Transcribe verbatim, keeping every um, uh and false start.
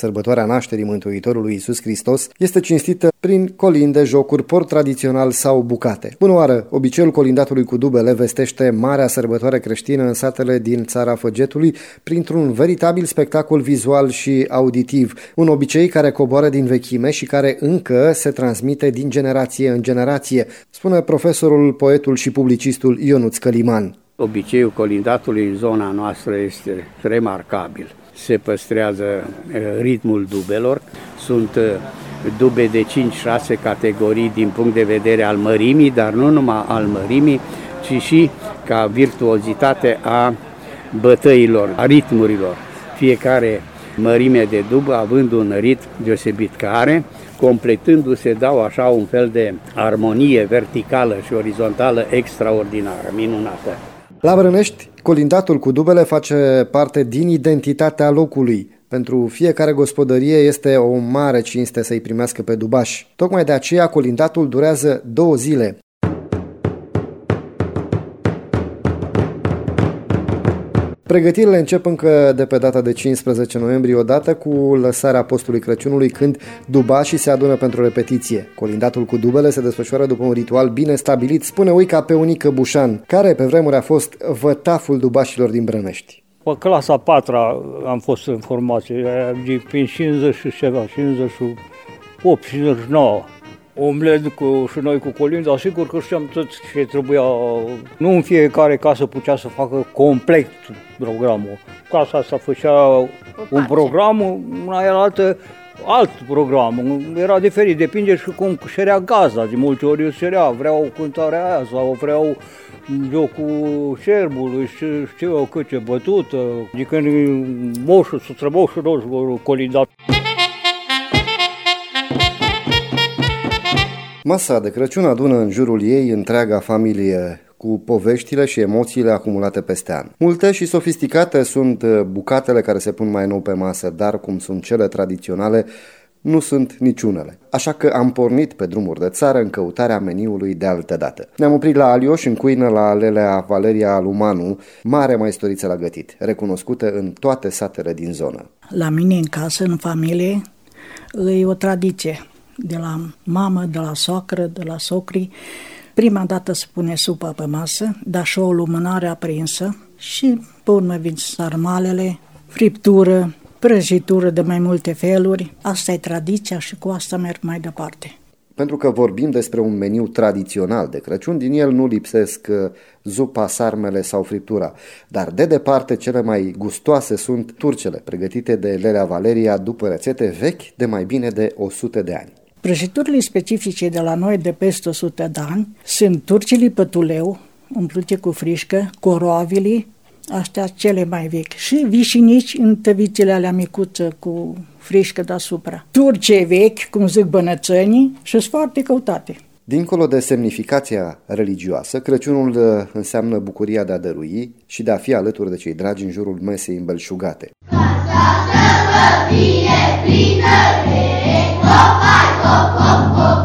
Sărbătoarea nașterii Mântuitorului Iisus Hristos este cinstită prin colinde, jocuri, port tradițional sau bucate. Bună oară! Obiceiul colindatului cu dubele vestește marea sărbătoare creștină în satele din țara Făgetului printr-un veritabil spectacol vizual și auditiv, un obicei care coboară din vechime și care încă se transmite din generație în generație, spune profesorul, poetul și publicistul Ionuț Căliman. Obiceiul colindatului în zona noastră este remarcabil. Se păstrează ritmul dubelor, sunt dube de cinci șase categorii din punct de vedere al mărimii, dar nu numai al mărimii, ci și ca virtuozitate a bătăilor, a ritmurilor. Fiecare mărime de dubă având un ritm deosebit care, completându-se, dau așa un fel de armonie verticală și orizontală extraordinară, minunată. La Brănești, colindatul cu dubele face parte din identitatea locului. Pentru fiecare gospodărie este o mare cinste să-i primească pe dubași. Tocmai de aceea colindatul durează două zile. Pregătirile încep încă de pe data de cincisprezece noiembrie, odată cu lăsarea postului Crăciunului, când dubașii se adună pentru repetiție. Colindatul cu dubele se desfășoară după un ritual bine stabilit, spune Uica Peunică Bușan, care pe vremuri a fost vătaful dubașilor din Brănești. Pe clasa a patra am fost în formație, prin cincizeci și ceva, cincizeci și opt, cincizeci și nouă. Umblând cu, și noi cu colinda, sigur că știam tot ce trebuia. Nu în fiecare casă putea să facă complet programul. Casa asta făcea un program, una era altă, alt program. Era diferit, depinde și cum șerea gazda. De multe ori șerea, vreau cântarea aia sau vreau jocul șerbului și știu eu cât ce bătută. De când moșul, strămoșul nostru colindat. Masa de Crăciun adună în jurul ei întreaga familie, cu poveștile și emoțiile acumulate peste an. Multe și sofisticate sunt bucatele care se pun mai nou pe masă, dar cum sunt cele tradiționale, nu sunt niciunele. Așa că am pornit pe drumuri de țară în căutarea meniului de altă dată. Ne-am oprit la Alioș, în cuină la Lelea Valeria Lumanu, mare maistoriță la gătit, recunoscută în toate satele din zonă. La mine în casă, în familie, e o tradiție. De la mamă, de la soacră, de la socri. Prima dată se pune supa pe masă, dar și o lumânare aprinsă și pe urmă vin sarmalele, friptură, prăjitură de mai multe feluri. Asta e tradiția și cu asta merg mai departe. Pentru că vorbim despre un meniu tradițional de Crăciun, din el nu lipsesc zupa, sarmele sau friptura, dar de departe cele mai gustoase sunt turcele, pregătite de Lelea Valeria după rețete vechi de mai bine de o sută de ani. Prăjiturile specifice de la noi de peste o sută de ani sunt turcile pătuleu, umplute cu frișcă, coroavile, astea cele mai vechi, și vișinici în tăvițele alea micuță cu frișcă deasupra. Turce vechi, cum zic bănățănii, și sunt foarte căutate. Dincolo de semnificația religioasă, Crăciunul înseamnă bucuria de a dărui și de a fi alături de cei dragi în jurul mesei îmbelșugate. Casa să vă fie plină de cop, cop, cop, cop.